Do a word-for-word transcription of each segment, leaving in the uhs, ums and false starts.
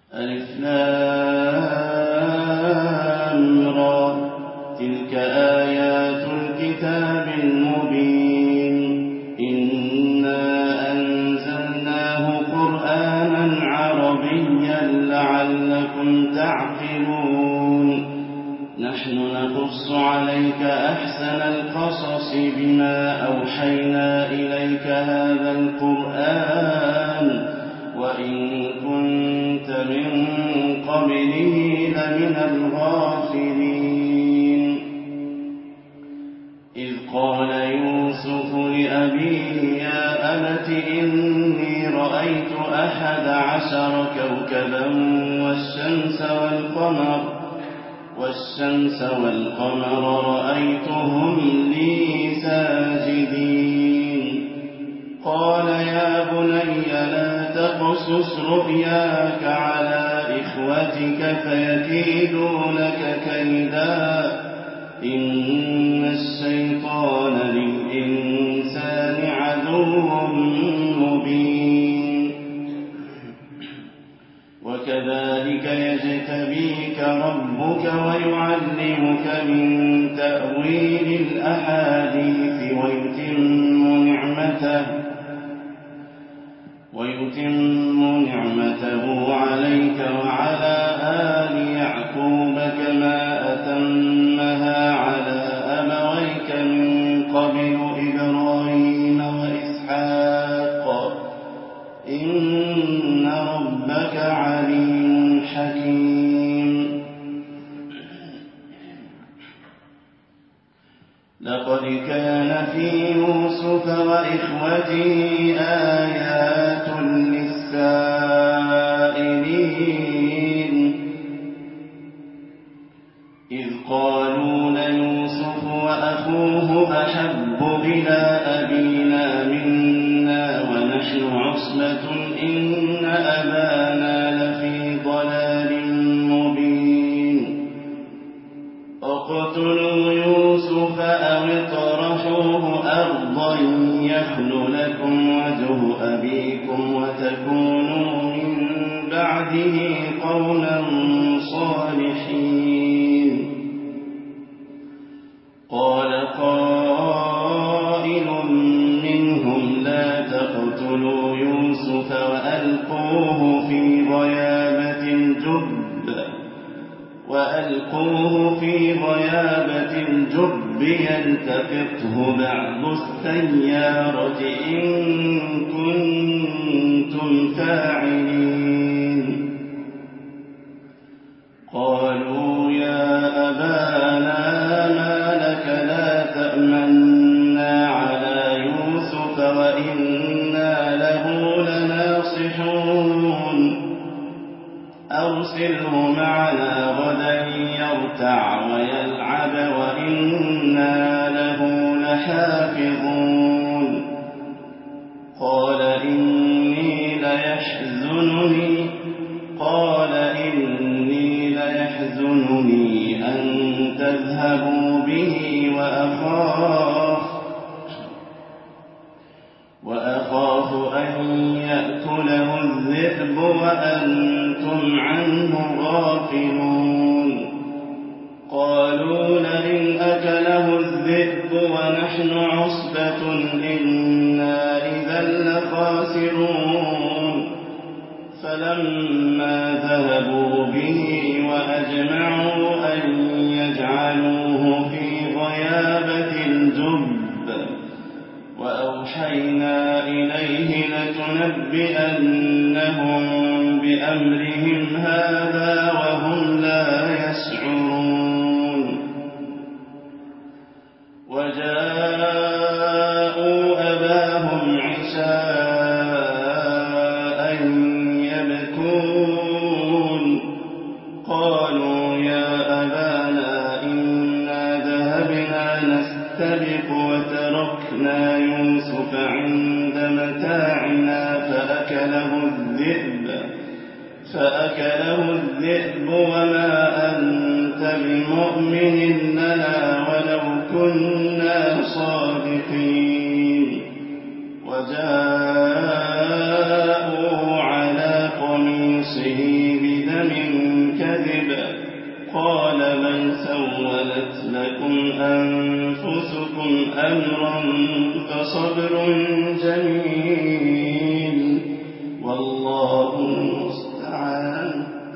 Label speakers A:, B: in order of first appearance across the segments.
A: ألف لام را تلك آيات الكتاب المبين إنا أنزلناه قرآنا عربيا لعلكم تعقلون نحن نقص عليك أحسن القصص بما أوحينا إليك هذا القرآن وإن كنت من قبله لمن الغافلين إذ قال يوسف لأبيه يا أبت إني رأيت أحد عشر كوكبا والشمس والقمر والشمس والقمر رأيتهم لي ساجدين قال يا بني لا تقصص رؤياك على إخوتك فيكيدوا لك كيدا إن الشيطان للإنسان عدو مبين وكذلك يجتبيك ربك ويعلمك من تأويل الأحاديث ويتم نعمته ويتم نعمته عليك وعلى آل يعقوب كما أتمها على أبويك من قبل إبراهيم وإسحاق إن ربك عليم حكيم لقد كان في يوسف وإخوته آيات للسائلين إذ قالوا ليوسف وأخوه أحب إلى أبينا منا ونحن عصبة إن أبانا لفي ضلال مبين اقتلوا يوسف أو اطرحوه أرضا يخل لكم وجه أبيكم وتكونوا من بعده قوما صالحين قال قائل منهم لا تقتلوا يوسف وألقوه في غيابة الجب وألقوه في غيابة الجب يلتقطه بعض السيارة إن كنتم فاعلين قالوا يا أبانا ما لك لا تأمنا على يوسف وإنا له لناصحون أرسله معنا غدا يرتع ويلعب وإنا له لحافظون قال إني ليحزنني قال إني ليحزنني أن تذهبوا به وأخاف وأخاف أن يأكله الذئب وأنتم عنه غافلون قالوا لئن أكله الذئب ونحن عصبة إنا إذا لخاسرون فلما ذهبوا به وأجمعوا أن يجعلوه في غيابة الجب وأوحينا إليه لتنبئنهم بأمرهم هذا وهم لا يشعرون وجاءوا أباهم عشاء يبكون قالوا يا أبانا إنا ذهبنا نستبق وتركنا يوسف عند متاعنا فأكله الذئب فأكله الذئب وما أنت بمؤمن لنا ولو كنا صادقين وجاءوا على قميصه بدم من كذب قال بل سولت لكم أنفسكم أمرا فصبر جميل والله المستعان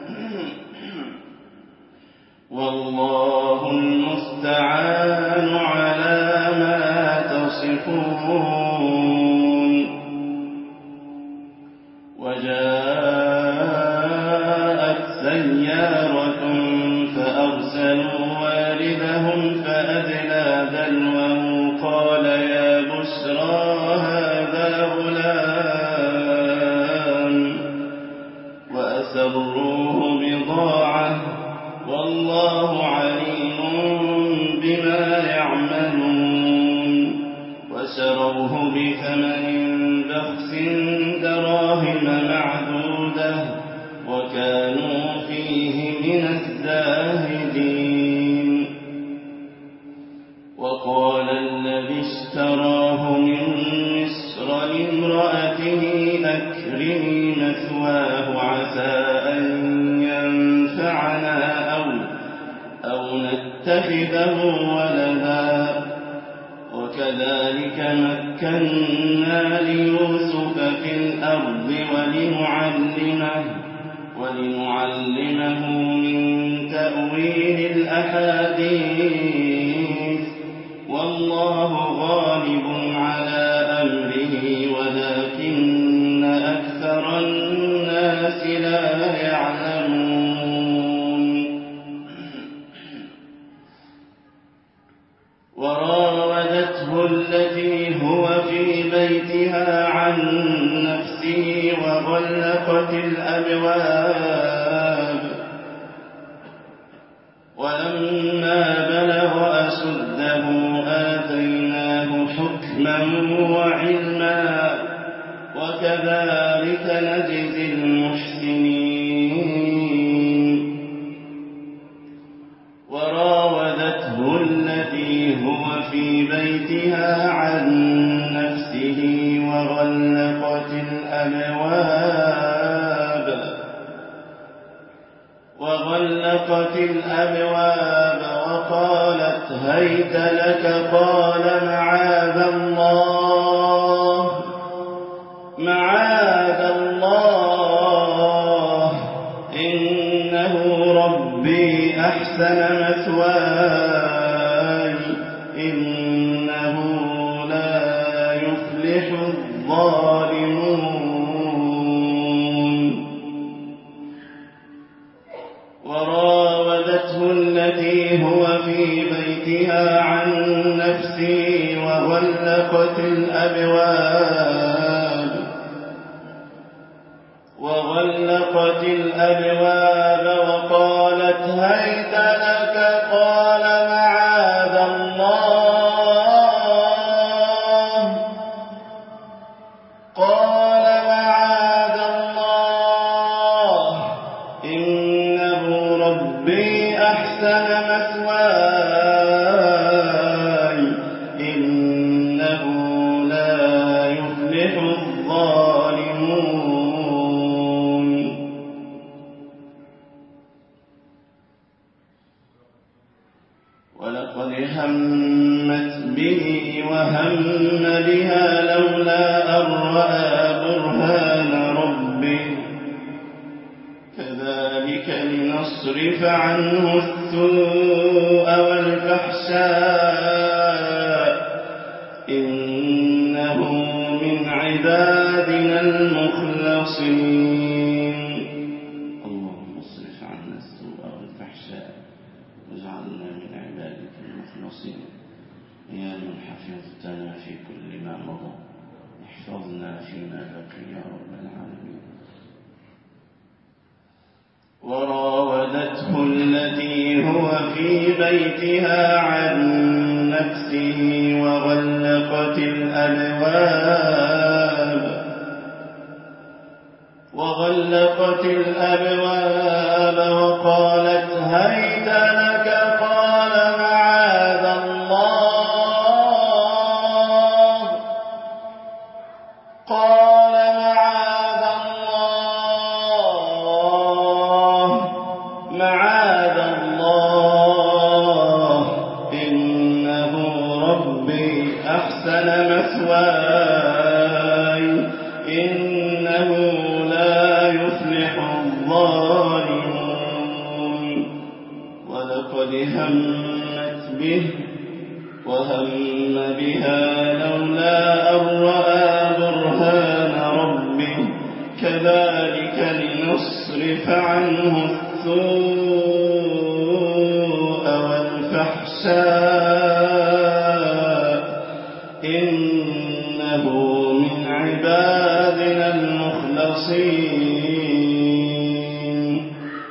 A: والله المستعان على ما تصفون. وجاءت سيارة فأرسلوا واردهم فأدلى دلوه قال يا بشرى هذا غلام وأسروه بضاعة والله عليم بما يعملون. وشروه بثمن بخس دراهم معدودة وكانوا فيه من الزاهدين. وقال الذي اشتراه من مصر لامرأته أكرمي مثواه عسى أن ينفعنا أو, أو نتخذه ولدا وكذلك مكنا ليوسف في الأرض ولنعلمه, ولنعلمه من تأويل الأحاديث والله غالب على أمره ولكن أكثر الناس لا يعلمون. وراودته التي هو في بيتها عن نفسه وغلقت الأبواب ولما بلغ أشده آتيناه حكما وعلما وكذلك نجزي المحسنين. وراودته التي هو في بيتها عن نفسه وغلقت الأبواب وغلقت الأبواب وقالت هيت لك قال معاذ الله معاذ الله إنه ربي أحسن مثواي إنه لا يفلح الظالمون. وراودته التي هو في بيتها عن نفسه وغلقت الأبواب وغلقت الأبواب وقالت هيت لك قال معاذ الله قال معاذ الله إنه ربي أحسن مثواي إنه لا يفلح الظالمون. ولقد همت به وهم بها لولا أن رأى برهان ربه كذلك لنصرف عنه السوء والفحشاء إنه من عبادنا المخلصين. اللهم اصرف عنا السوء والفحشاء واجعلنا من عبادك المخلصين. يا من حفظتنا في كل ما مضى احفظنا فيما بقي يا رب العالمين. وراودته التي هو في بيتها عن نفسه وغلقت الأبواب وغلقت الأبواب وقالت هيت لك قال معاذ الله قال معاذ الله الظالمون ولقد همت به وهم بها لولا أن رأى برهان ربه كذلك لنصرف عنه السوء والفحشاء إنه من عبادنا المخلصين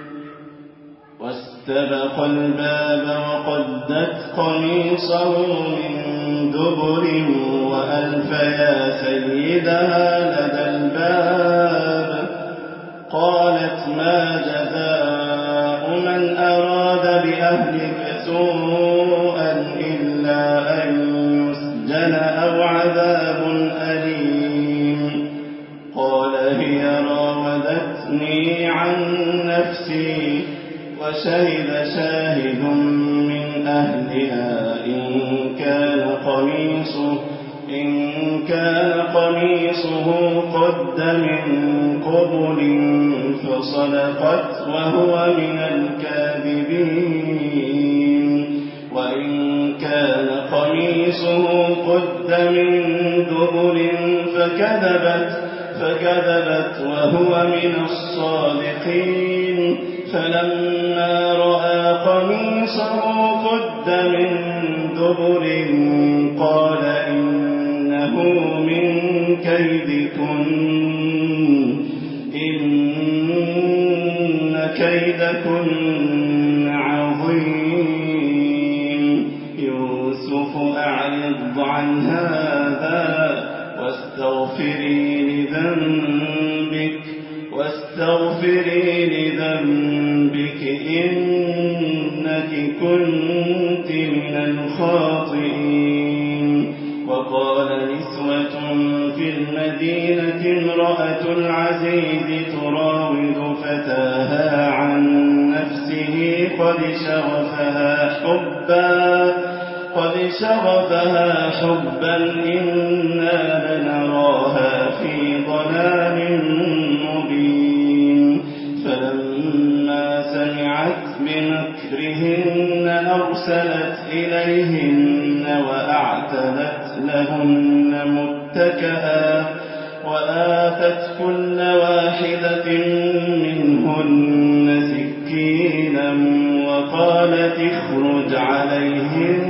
A: واستبق الباب وقدت قميصه من دبر وألف يا سيدها لدى الباب قالت ما جزاء من أراد بأهلك سوءا إلا أن يسجن أو عذاب أليم قال هي راودتني عن نفسي وشهد شاهد من أهلها إن كان قميصه إن كان قميصه قد من قبل فصدقت وهو من الكاذبين وإن كان قميصه قد من دبر فكذبت فكذبت وهو من الصادقين فلما رأى قميصه قد من دبر قال إنه من كيدكن إن كيدكن عظيم يوسف أعرض عن هذا واستغفري لذنبك واستغفري لذنبك إنك كنت من الخاطئين وقال نسوة في المدينة امرأة العزيز تراود فتاها عن نفسه قد شغفها حبا قد شغفها حبا إنا لنراها في ضلال مبين فلما سمعت بمكرهن أرسلت إليهن وأعتدت لهن متكئا وآتت كل واحدة منهن سكينا وقالت اخرج عليهن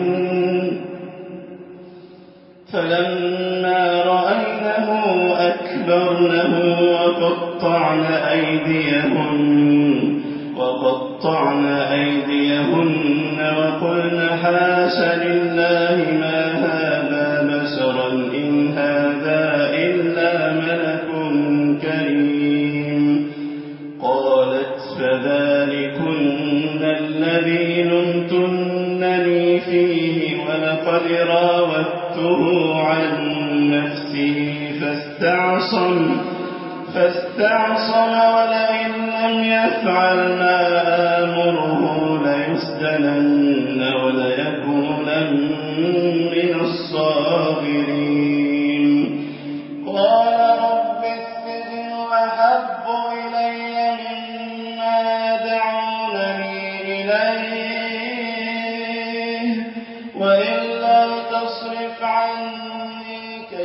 A: فلما رأينه أكبرنه وقطعن أيديهن وقطعن أيديهن وقلن حاش لله ما هذا بشرا إن هذا إلا ملك كريم قالت فذلكن الذي لمتنني فيه ولقد راودته عن نفسه فاستعصم فاستعصم ولئن لم يفعل ما آمره ليسجنن وليكونن من الصاغرين قال رب السجن أحب إلي مما يدعونني إليه وإلا تصرف عني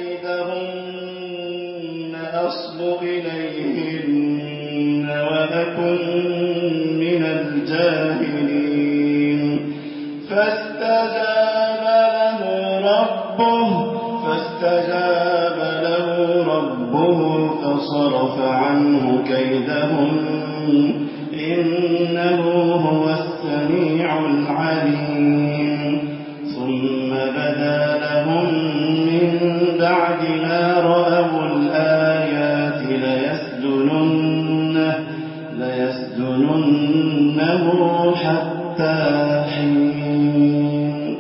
A: كيدهن أصب إليهن وأكن من الجاهلين فاستجاب له ربه فاستجاب له ربه فصرف عنه كيدهم إنه هو السميع العليم ثم بدا لهم من بعد ما رأوا الآيات ليسجننه ليسجننه حتى حين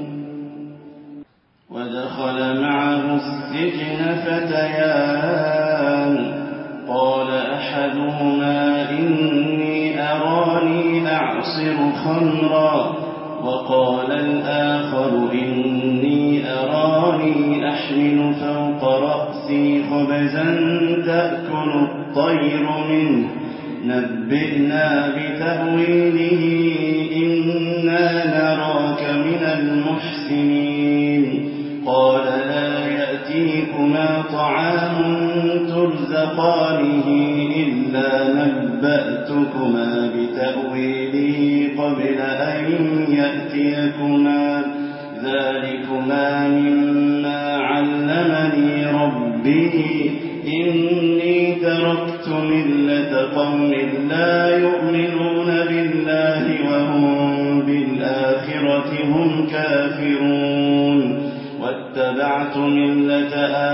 A: ودخل معه السجن فتيان قال أحدهما إني أراني أعصر خمرا وقال الآخر إني أراني أحمل فوق رأسي خبزا تأكل الطير منه نبئنا بتأويله إنا نراك من المحسنين قال لا يأتيكما طعام ترزقانه إلا نبأتكما بتأويله قبل أن يأتيكما ذلكما مما علمني ربي إني تركت ملة قوم لا يؤمنون بالله وهم بالآخرة هم كافرون واتبعت ملة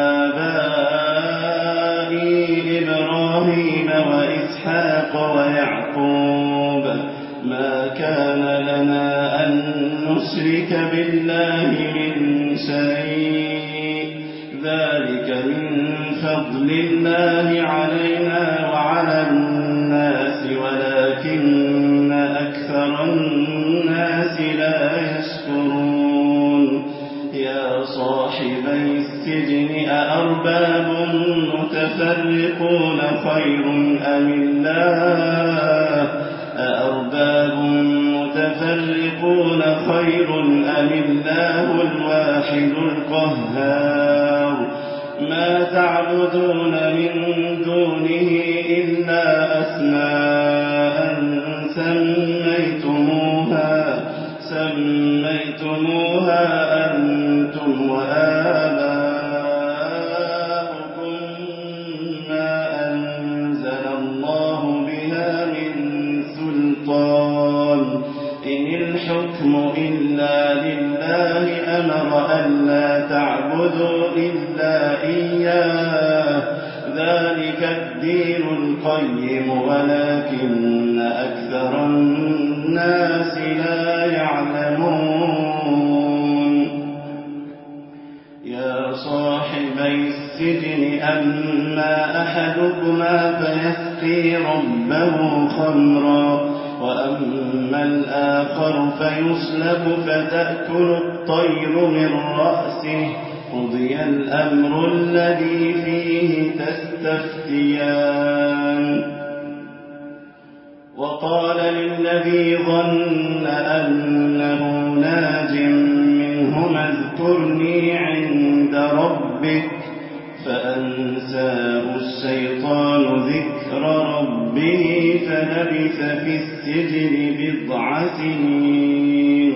A: آبائي إبراهيم وإسحاق ويعقوب ما كان لنا أن نشرك بالله من شيء ذلك من فضل الله علينا وعلى الناس ولكن أكثر الناس لا يشكرون يا صاحبي السجن أأرباب متفرقون خير أم الله أأرباب متفرقون خير أم الله الواحد القهار ما تعبدون من دونه إلا أسماء سميتموها سميتموها أنتم وآباؤكم ما أنزل الله بها من سلطان إن الحكم إلا لله أمر ألا تعبدوا إلا إياه ذلك الدين القيم ولكن أكثر الناس لا يعلمون يا صاحبي السجن أما أحدكما فيسقي ربه خمرا وأما الآخر فيصلب فتأكل الطير من رأسه قضي الأمر الذي فيه تستفتيان وقال للذي ظن أنه ناج منهما اذكرني عند ربك فأنساه الشيطان ذكر ربه فلبث في السجن بضع سنين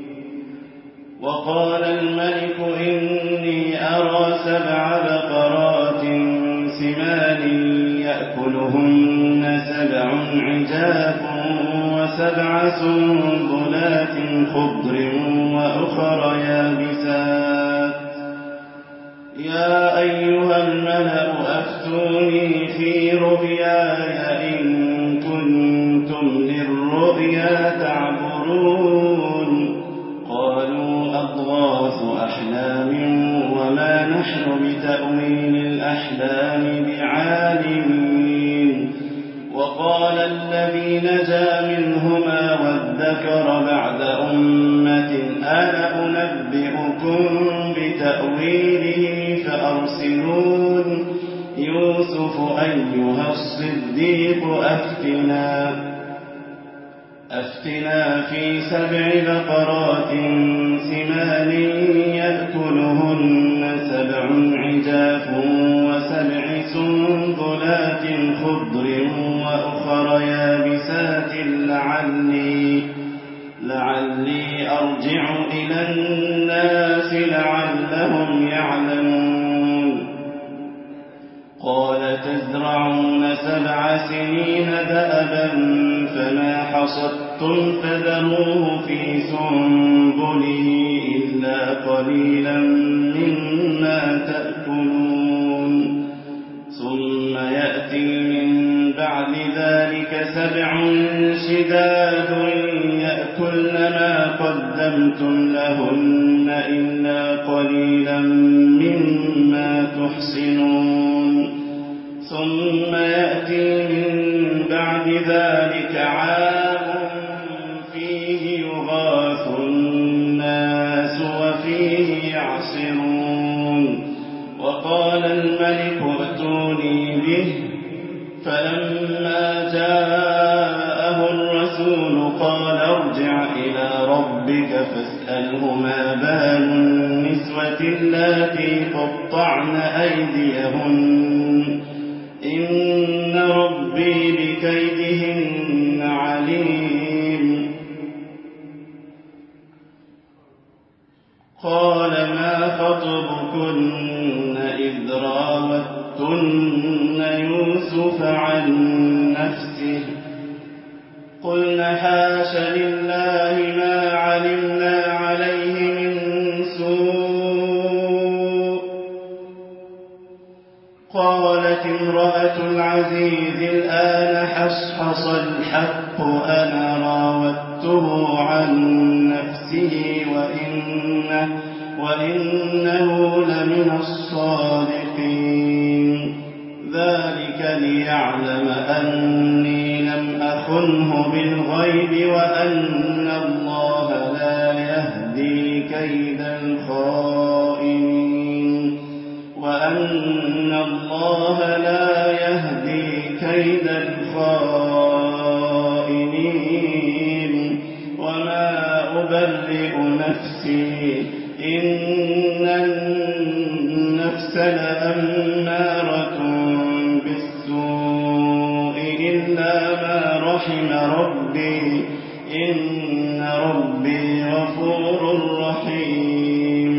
A: وقال الملك إني أرى سبع بقرات سمان يأكلهن سبع عجاف وسبع سنبلات خضر وأخر يابسات يا أيها الملأ أفتوني في رؤياي إن كنتم للرؤيا تعبرون قالوا أضغاث أحلام وما نحن بتأويل الأحلام بعالمين وقال الذي نجا منهما وادكر بعد أمة أنا أنبئكم بتأويله فأرسلون يوسف أيها الصديق أفتنا أفتنا في سبع بقرات سمان يأكلهن سبع عجاف وسبع سنبلات خضر وأخر يابسات لعلي لعلي أرجع إلى الناس لعلهم يعلمون قال تزرعون سبع سنين دأبا فما حصدتم فذروه في سنبله إلا قليلا مما تأكلون ثم يأتي من بعد ذلك سبع شداد يأكلن ما قدمتم لهن إلا قليلا مما تحصنون ثم يأتي من بعد ذلك عام فيه يغاث الناس وفيه يعصرون وقال الملك ائتوني به فلما جاء وقطعن أيديهن إن ربي بكيدهن عليم. قال ما خطبكن إذ راوتن يوسف عن نفسه قلنا حاش لله ما علمنا عليه من سوء. قالت امرأة العزيز الآن حصحص الحق أنا راودته عن نفسه وإنه, وإنه لمن الصادقين. ذلك ليعلم أني لم أخنه بالغيب وأن الله لا يهدي كيد الخائنين وأن الله لا يهدي كيد الخائنين. وما أبرئ نفسي إن النفس لأمارة بالسوء إلا ما رحم ربي إن ربي غفور رحيم.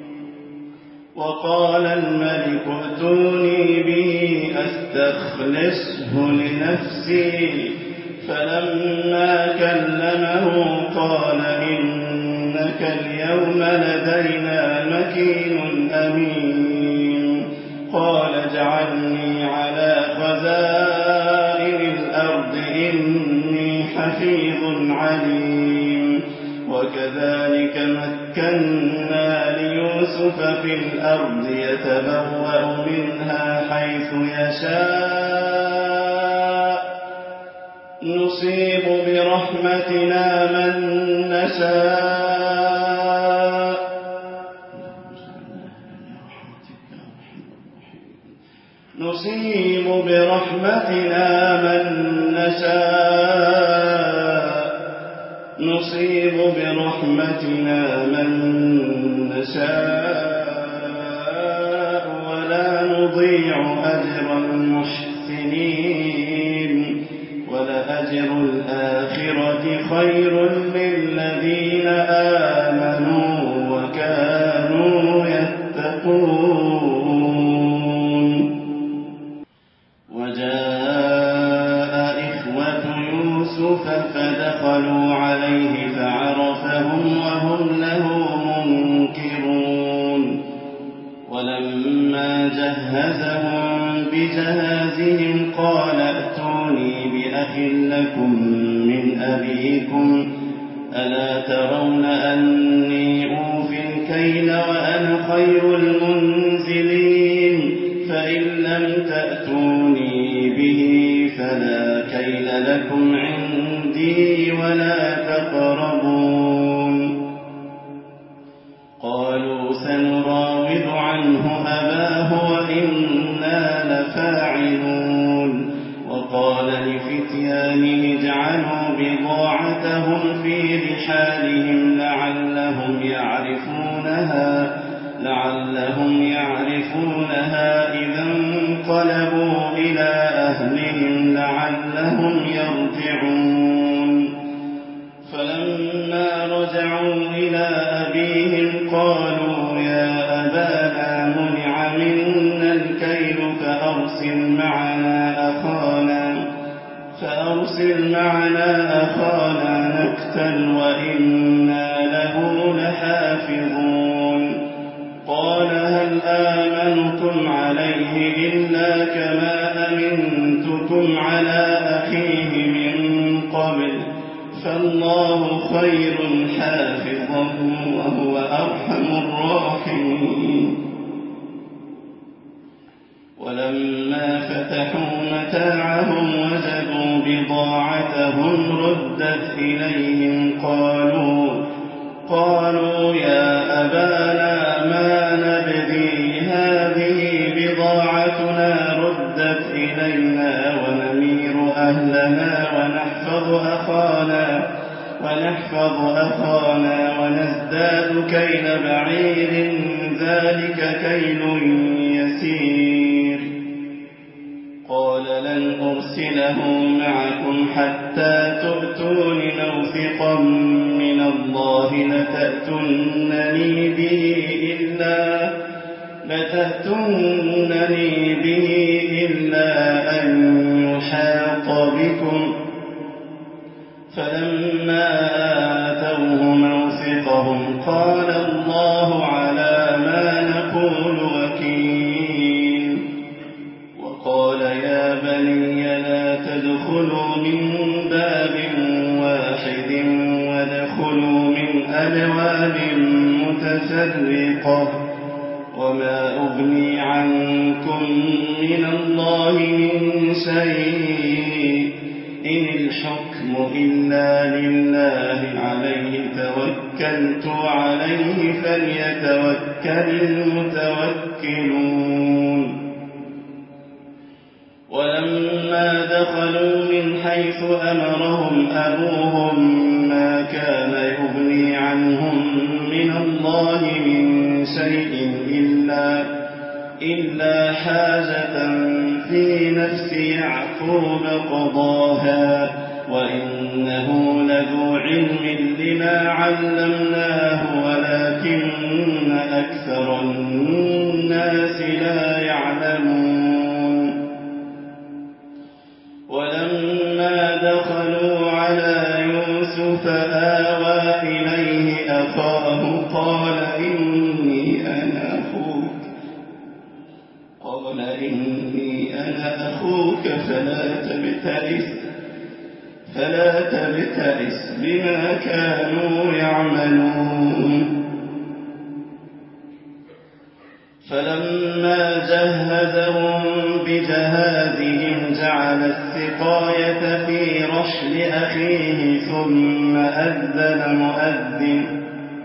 A: وقال الملك ائتوني به أستخلصه لنفسي فلما كلمه قال إنك اليوم لدينا مكين أمين. قال اجعلني على خزائن الأرض إني حفيظ عليم. وكذلك مكنا ليوسف في الأرض يتبوأ منها حيث يشاء نصيب برحمتنا من نشاء نصيب برحمتنا من نشاء نصيب برحمتنا من نشاء ولا نضيع أجر المحسنين. ولأجر الآخرة خير للذين آمنوا وكانوا يتقون. وجاء إخوة يوسف فدخلوا عليه فعرفهم وهم له منكرون. ولما جهزهم بجهازهم قال ائتوني بأخ لكم من أبيكم ألا ترون أني أوفي الكيل وأنا خير المنزلين فإن لم تأتوني به فلا كيل لكم عندي ولا تقربون. قالوا سنراود عنه أباه وإنا لفاعلون. وقال لفتيانه اجعلوا بضاعتهم في رحالهم لعلهم يعرفونها لعلهم يعرفونها إذا انقلبوا إلى أهلهم لعلهم يرجعون. فلما رجعوا إلى أبيهم قالوا يا أبانا منع منا الكيل فأرسل معنا أخانا فأرسل معنا أخانا نكتل وإنا له لحافظون. قال هل آمنكم عليه إلا كما أمنتكم على أخيه من قبل فالله خير حافظا وهو أرحم الراحمين. ولما فتحوا متاعهم وجدوا بضاعتهم ردت إليهم قالوا قالوا يا أبانا ما نبغي هذه بضاعتنا ردت إلينا ونمير أهلنا ونحفظ أخانا ونحفظ أخانا ونزداد كيل بعير ذلك كيل يسير قال لن أرسله معكم حتى تؤتون موثقا من الله لتأتونني به إلا لتأتونني به إلا أن يحاط بكم فلما آتوه موثقهم قال الله على ما نقول وكيل وقال يا بني لا تدخلوا من باب واحد وادخلوا من أبواب متفرقة وما أغني عنكم من الله من شيء إن الحكم إلا لله عليه توكلت عليه فليتوكل المتوكلون ولما دخلوا من حيث أمرهم أبوهم ما كان يغني عنهم من الله من شيء إلا, إلا حاجة في نفس يعقوب قضاها وإنه لذو علم لما علمناه ولكن أكثر الناس لا يعلمون ولما دخلوا على يوسف آوى إليه أخاه قال إني أنا أخوك قال إني أنا أخوك فلا تبتئس فلا تبتئس بما كانوا يعملون فلما جهزهم بجهازهم جعل السقاية في رحل أخيه ثم أذن مؤذن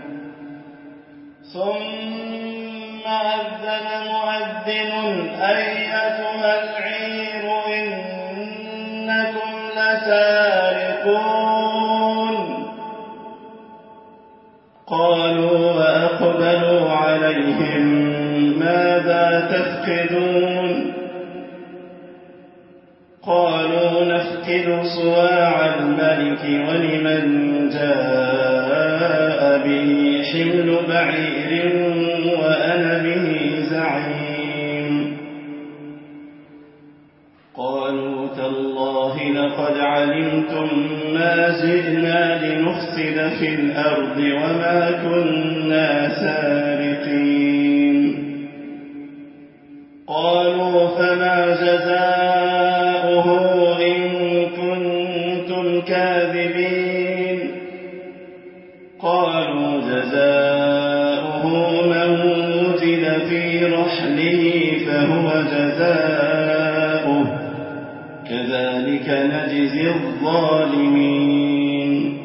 A: ثم أذن مؤذن أيتها العير إنكم لسارقون قالوا وأقبلوا عليهم ماذا تفقدون قالوا نفقد صواع الملك ولمن جاء به حمل بعير وأنا به زعيم قالوا تالله لقد علمتم ما جئنا لنفسد في الأرض وما كنا سارقين قالوا فما جزاؤه إن كنتم كاذبين قالوا جزاؤه من وجد في رحله فهو جزاؤه كذلك نجزي الظالمين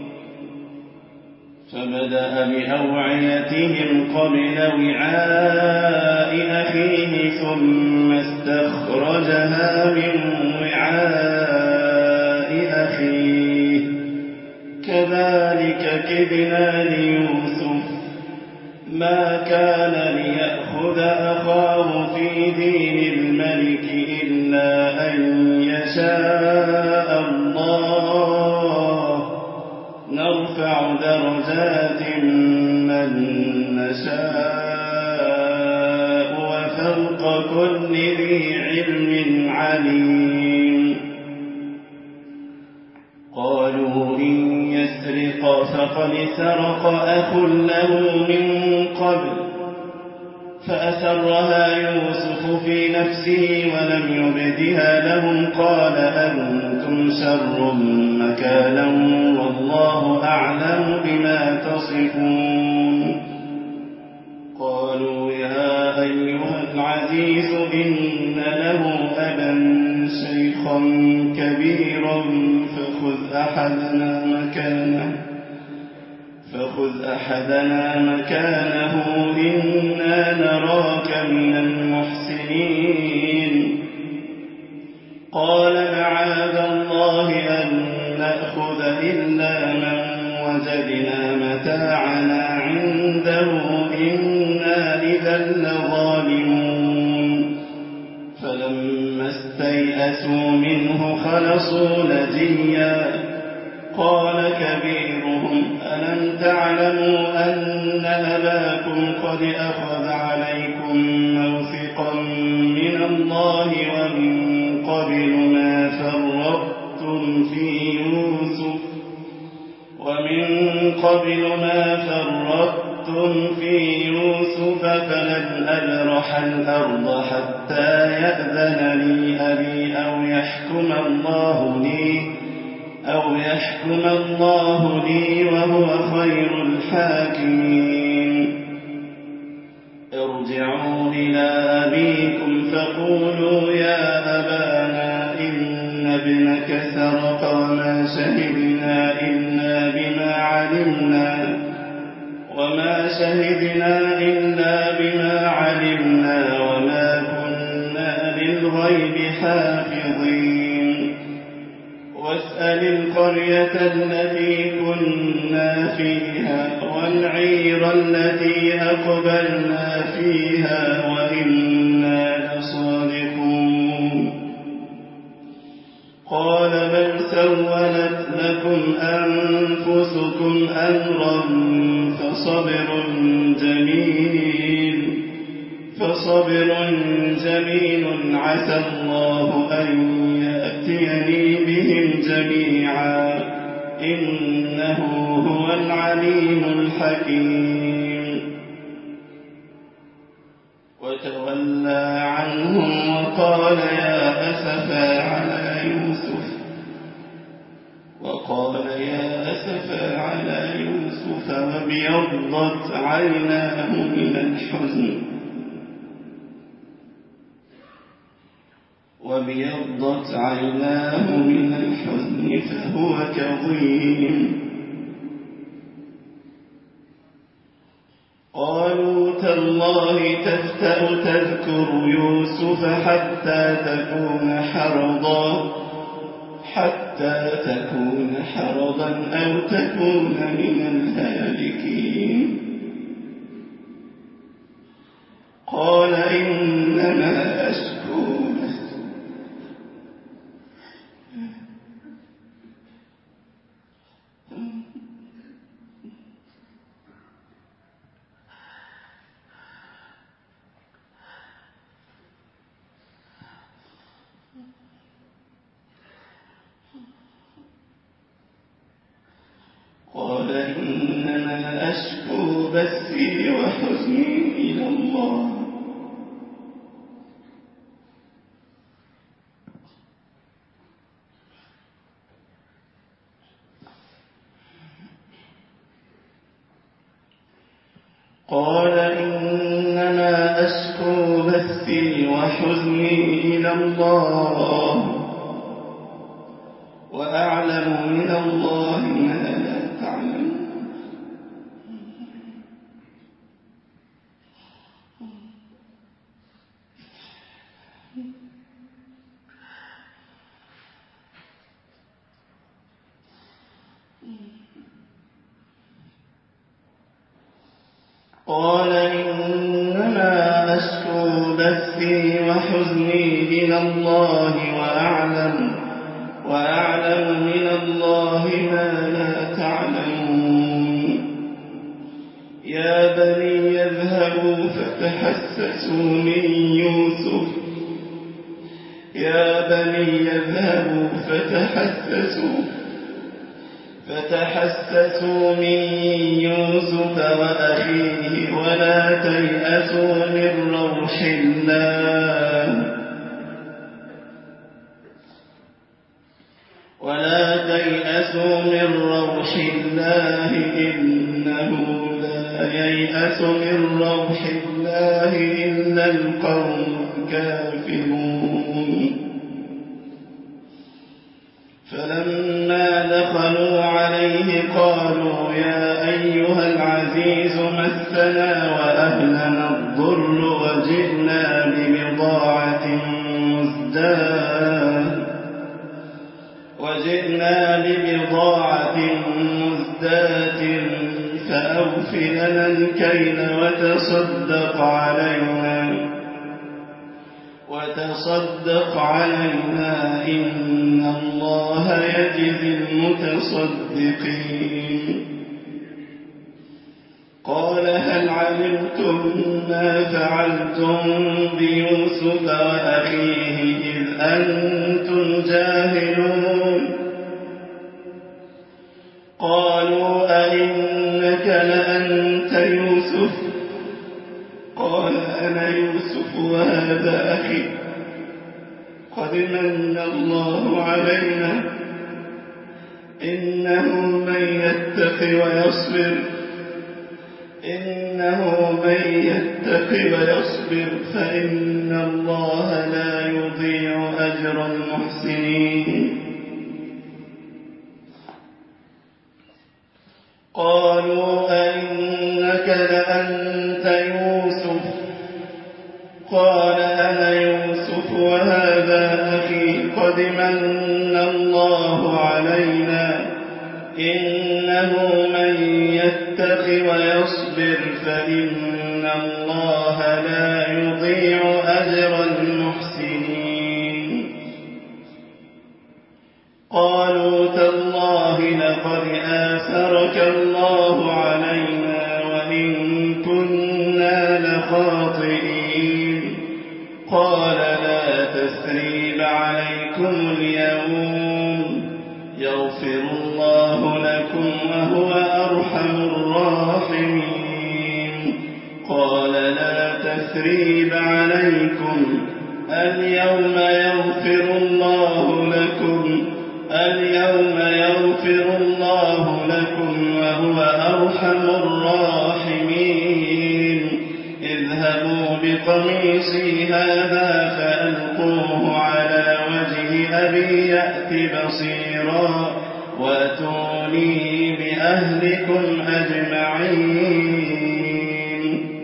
A: فبدأ بأوعيتهم قبل وعاء أخيه ثم استخرجها من وعاء أخيه كذلك كدنا ليوسف ما كان ليأخذ أخاه في دين الملك إلا أن يشاء الله نرفع درجات من نشاء وفوق كل ذي علم عليم قالوا إن يسرق فقد سرق أخ له من قبل فأسرها يوسف في نفسه ولم يبدها لهم قال أنتم شر مكانا والله أعلم بما تصفون قالوا يا أيها العزيز إن له أبا شيخا كبيرا فخذ أحدنا مكانه فخذ أحدنا مكانه إنا نراك من المحسنين قال معاذ الله أن نأخذ إلا من وجدنا متاعنا عنده إنا إذا لظالمون فلما استيئسوا منه خلصوا نجيا قال كبيرهم ألم تعلموا أن أباكم قد أخذ عليكم موثقا من الله ومن قبل ما فرطتم في يوسف ومن قبل ما فرطتم في يوسف فلن أبرح الأرض حتى يأذن لي أبي أو يحكم الله لي أو يحكم الله لي وهو خير الحاكمين ارجعوا إلى أبيكم فقولوا يا أبانا إن ابنك سرق وما شهدنا إلا بما علمنا وما شهدنا إلا بما علمنا وما كنا للغيب حافظين واسأل القرية التي كنا فيها والعير التي أقبلنا فيها وإنا لصادقون قال بل سولت لكم أنفسكم أمرا فصبر جميل فصبر جميل عسى الله أن يأتيني بهم جميعا إنه هو العليم الحكيم وتولى عنهم وقال يا أسفا على يوسف وقال يا أسفا على يوسف وابيضت عيناه من الحزن وابيضت عيناه من الحزن فهو كظيم قالوا تالله تفتأ تذكر يوسف حتى تكون حرضا حتى تكون حرضا أو تكون من الهالكين قال إنما أشكو قال إنما أشكو بثي وحزني إلى الله قال إنما أشكو بثي وحزني إلى الله وأعلم من الله ما لا تعلمون قال إنما أشكو بثي وحزني إلى الله وأعلم وأعلم من الله ما لا تعلمون يا بني يذهبوا فتحسسوا من يوسف يا بني يذهبوا فتحسسوا فتحسسوا من يوسف وأخيه ولا تيأسوا من روح الله ولا تيأسوا من روح الله إنه لا ييأس من روح الله إلا القوم الكافرون فلما دخلوا عليه قالوا يا أيها العزيز مسنا وأهلنا الضر وجئنا ببضاعة مزداة وجئنا ببضاعة مزداة أوف لنا الكيل وتصدق علينا وتصدق علينا إن الله يجزي المتصدقين. قال هل علمتم ما فعلتم بيوسف وأخيه إذ أنتم جاهلون؟ قالوا أئنك لأنت يوسف؟ قال أنا يوسف وهذا أخي قد من الله علينا إنه من يتق ويصبر إنه من يتق ويصبر فإن الله لا يضيع أجر المحسنين. قالوا أئنك لأنت يوسف؟ قال أنا يوسف وهذا أخي قد من الله علينا إنه من يتق ويصبر فإن الله لا يضيع أجر المحسنين. قالوا تالله لقد آثرك الله علينا وإن كنا لخاطئين. قال لا تثريب عليكم اليوم يغفر الله لكم وهو أرحم الراحمين. قال لا تثريب عليكم اليوم يغفر الله لكم اليوم يغفر الله لكم وهو أرحم الراحمين. اذهبوا بقميصي هذا فألقوه على وجه أبي يأت بصيرا وأتوني بأهلكم أجمعين.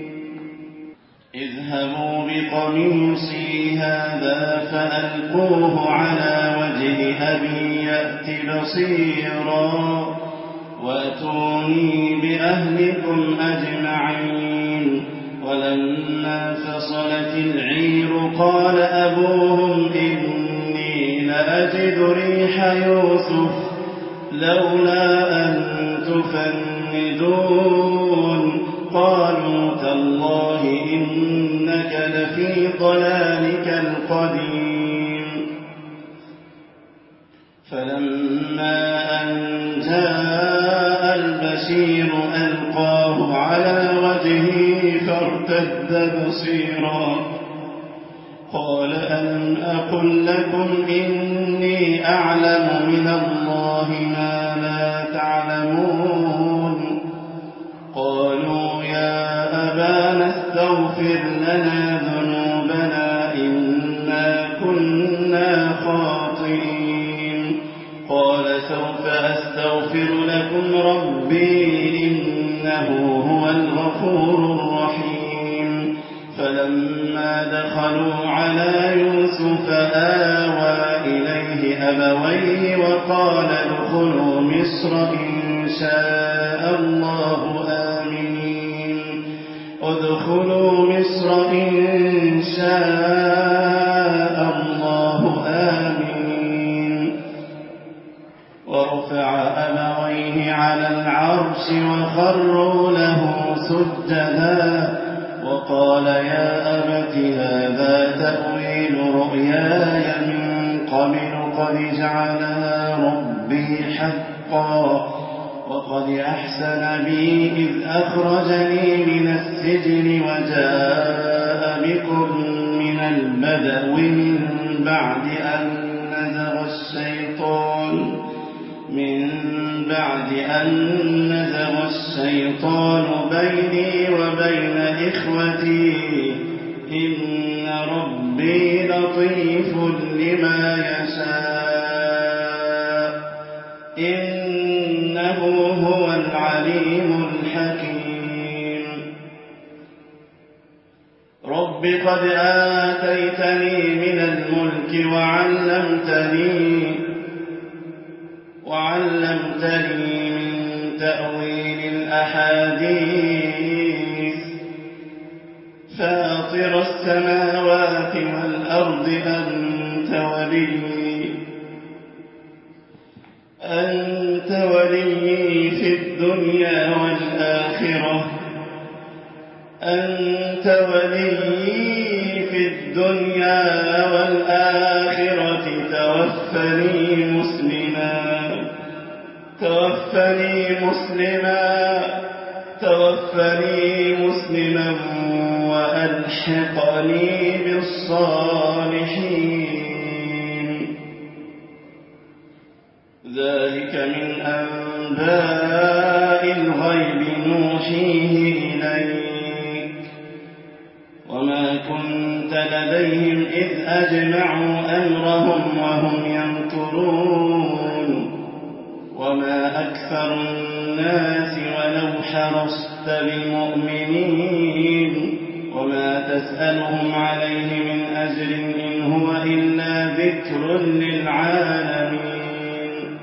A: اذهبوا بقميصي هذا فألقوه على وجه أبي يأت بصيرا وأتوني بأهلكم أجمعين. ولما فصلت العير قال أبوهم إني لأجد ريح يوسف لولا أن تفندون. قالوا تالله إنك لفي ضلالك القديم. فلما أن جاء البشير ألقاه على وجهه فارتد بصيرا قال ألم أقل لكم إني أعلم من الله ما لا تعلمون. قالوا يا أبانا استغفر لنا ذنوبنا إنا كنا خاطئين. قال سوف أستغفر لكم ربي إنه هو الغفور الرحيم. فلما دخلوا على يوسف آوى إليه أبويه وقال ادخلوا مصر إن شاء الله آمنين ادخلوا مصر إن شاء الله آمنين. ورفع أبويه على العرش وخروا له سجدا وقال يا أبت هذا تأويل رؤياي من قبل قد جعلها ربي حقا وقد أحسن بي إذ أخرجني من السجن وجاء بكم من البدو من بعد أن نزغ الشيطان من بعد أن نزغ الشيطان بيني وبين إخوتي إن ربي لطيف لما يشاء إنه هو العليم الحكيم. رب قد آتيتني من الملك وعلمتني وعلمتني من تأويل الأحاديث فاطر السماوات والأرض أنت ولي أنت ولي في الدنيا والآخرة أنت ولي في الدنيا والآخرة توفني مسلما توفني مسلما توفني مسلما وألحقني بالصالحين. ذلك من أنباء الغيب نوحيه إليك وما كنت لديهم إذ أجمعوا أمرهم وهم يمكرون وما أكثر الناس ولو حرصت بمؤمنين وما تسألهم عليه من أجر إن هو إلا ذكر للعالمين.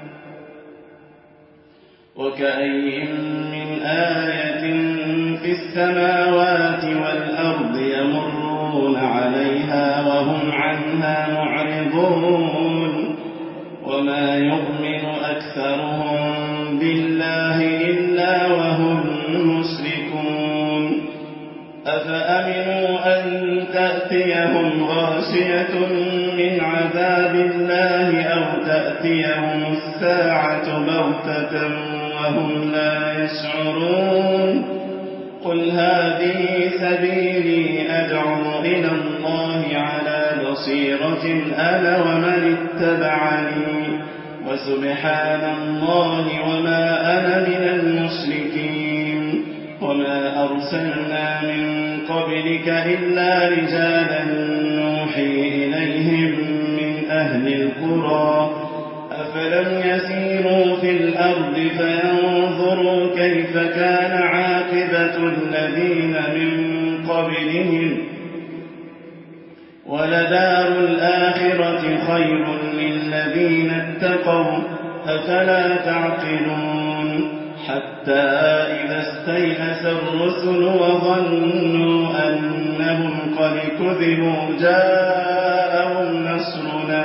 A: وكأي من آية في السماوات والأرض يمرون عليها وهم عنها معرضون وما يؤمن أكثرهم بالله إلا وهم مشركون. أفأمنوا أن تأتيهم غاشية من عذاب الله أو تأتيهم الساعة بغتة وهم لا يشعرون. قل هذه سبيلي أدعو إلى الله على بصيرة أنا ومن اتبعني وسبحان الله وما أنا من المشركين. وما أرسلنا من قبلك إلا رجالا نوحي إليهم من أهل القرى أفلم يسيروا في الأرض فينظروا كيف كان عاقبة الذين من قبلهم ولدار الآخرة خير للذين اتقوا أفلا تعقلون. حتى إذا استيأس الرسل وظنوا أنهم قد كذبوا جاءهم نصرنا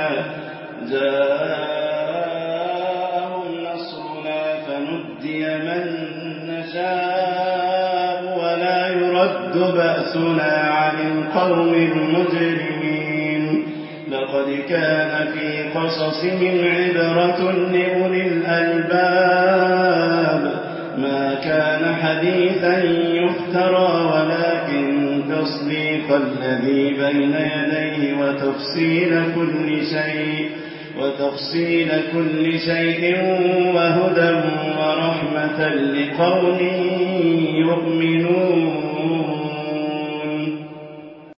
A: جاءهم نصرنا فنجي من نشاء ولا يرد بأسنا عن القوم المجرمين. لقد كان في قصصهم عبرة لأولي الألباب ما كان حديثا يفترى ولكن تصديق الذي بين يديه وتفصيل كل شيء وتفصيل كل شيء وهدى ورحمة لقوم يؤمنون.